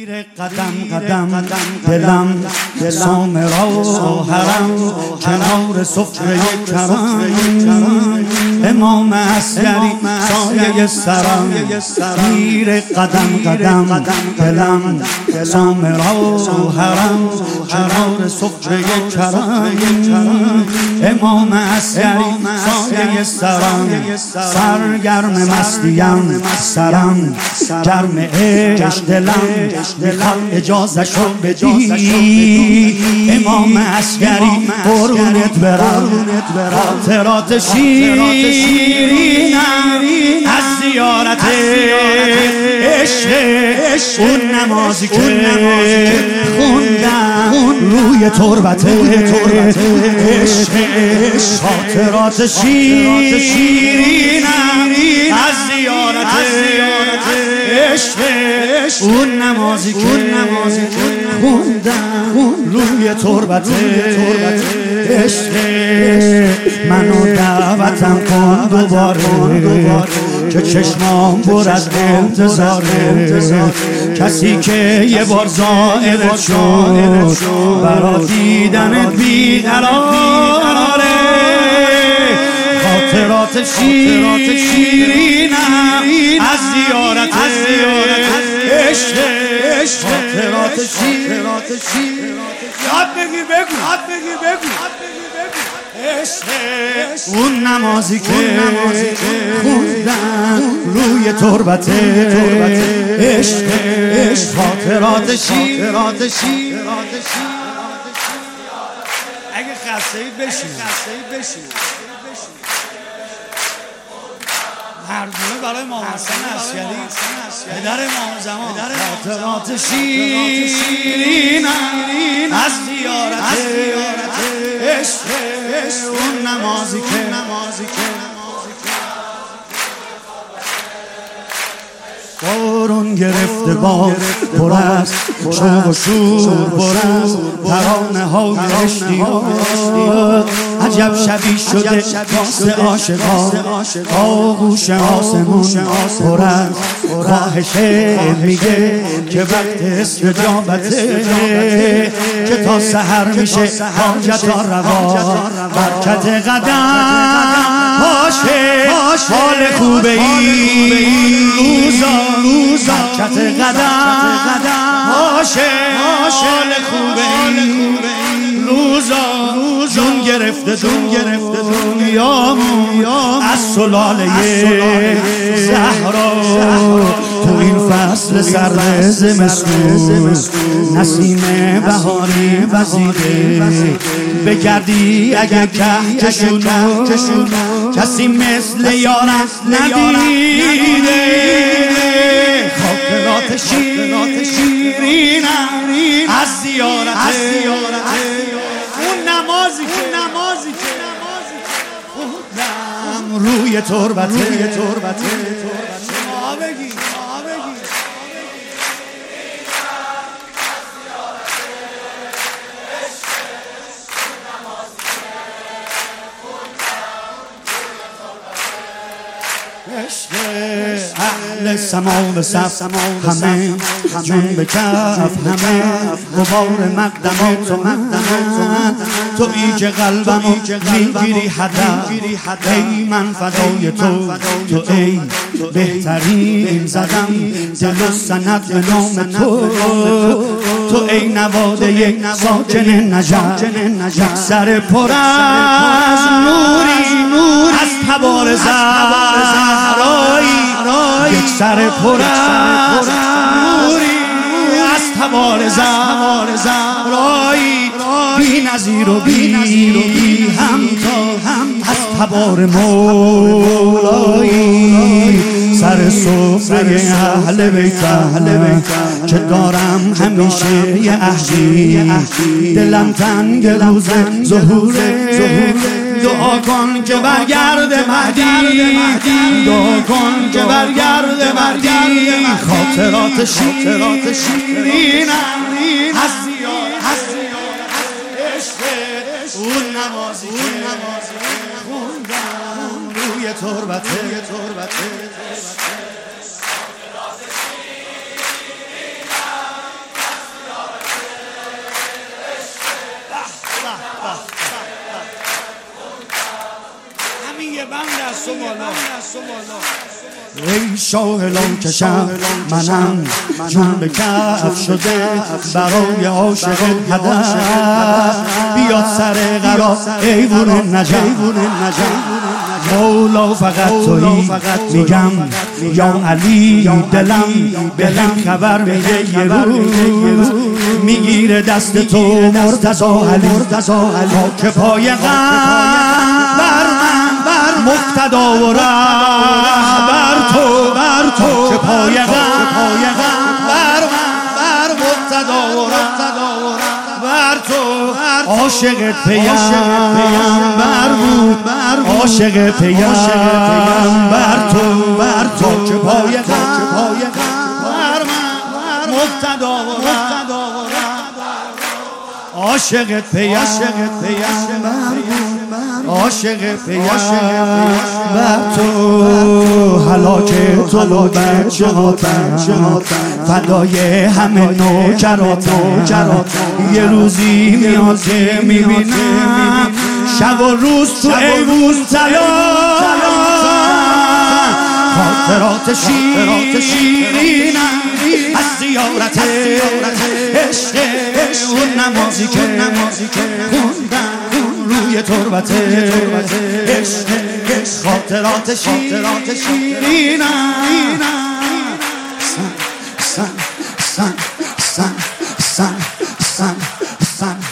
قدم قدم دلم سامرا و حرم کنار سفره کرم امام عسکری سایه سرم پیر قدم قدم دلم سامرا و حرم کنار سفره کرم امام عسکری سایه سرم سرگرم مستیم سرم گرم عشق دلم میخوام اجازه شو بدی امام عسکری قربونت برم خاطرات شیرینم از زیارت عشق اون نمازی که خوندم روی تربت عشق خاطرات شیرینم از زیارت عشق اون نمازی که خوندم روی تربت عشق منو دعوتم کن دوباره که چشمام پر از انتظاره کسی که یه بار زائرت شد برا دیدنت بیقراره خاطرات شیرینم از زیارت عشق خاطرات شیرینم یاد بگیر بگو عشق اون نمازی که خوندم روی تربت عشق خاطرات شیرینم اگه خسته‌اید بشینید مردونه برای امام حسن عسکری پدر امام زمان خاطرات شیرینم از زیارت عشق اون نمازی که بارون گرفته باد پر از شوق و شور پر از ترانه های اشتیاق عجب شبی شده واسه عاشقان آغوش آسمون پر از خواهشه میگه که وقت استجابته که تا سحر میشه حاجتا روا برکت قدم باشه حال خوبه این روزا برکت قدم باشه حال خوبه این روزا جون گرفته دنیامون از سلاله زهرا تو این فصل سرد زمستون نسیم بهاری وزیده بگردی اگر کهکشونو کسی مثل یارم ندیده خاطرات شیرینم از زیارت اون نمازی که خوندم روی تربت اهل سما و صف همه جون به کف همه غبار مقدمات و من تویی که قلبمو میگیری هدف ای من فدای تو ای بهترین زدم دل و سند به نام تو ای نواده ساکن نجف سر پر از نوری از تبار زهرایی یک سر پر از نوری از تبار زهرایی بی نظیر و بی همتا از تبار مولایی سر سفره اهل بیتم که دارم همیشه یه عهدی دلم تنگ روز ظهوره دعا کن که برگرد مهدی دعا کن که برگرد مهدی خاطرات شیرینم از زیارت عشق اون نمازی که خوندم روی تربت ای شاه لاکشم منم جون به کف شده برای عاشق هدف بیاد سر قرار ایوون نجف مولا فقط تویی میگم یا علی دلم به هم خبر میده یه روز میگیره دست تو مرتضی علی خاک پای غم بر من مقتدا و رهبر تو که پای غم بر مقتدا و رهبر تو عاشق پیامبر بود عاشق پیامبر تو که پای غم بر من مقتدا و عاشق پیامبر عاشق پیامبر تو هلاک تو بچه‌هاتم فدای همه نوکراتم یه روزی میاد که میبینم شب و روز تو ایوون تلا خاطرات شیرینم از زیارت عشق اون نمازی که خوندم روی تربت عشق خاطرات شیرینم سن